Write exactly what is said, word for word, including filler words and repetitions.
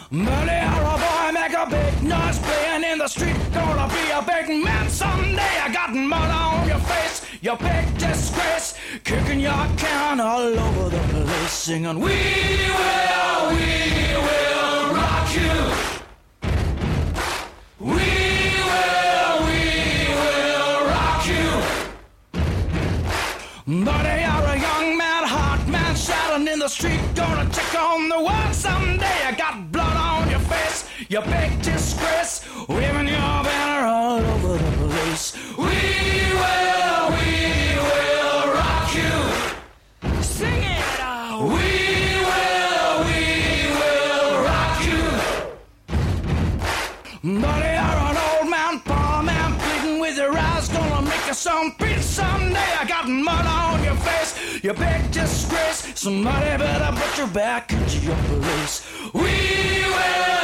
Money or a boy, make a big noise playing in the street. Gonna be a big man someday. I got mud on your face, your big disgrace. Kicking your can all over the place, singing, we will, we will rock you. We will, we will rock you. Buddy, you're a young man, hot man, shouting in the street. Gonna check on the world someday. I got blood on your face, your big disgrace. Waving your banner all over the place. We will, we will rock you. Sing it out. We will, we will rock you. Buddy, you're an old man, poor man, pleading with your eyes. Gonna make you some peace someday. I got mud on your face, your big disgrace. Somebody better put you back into your place. We will.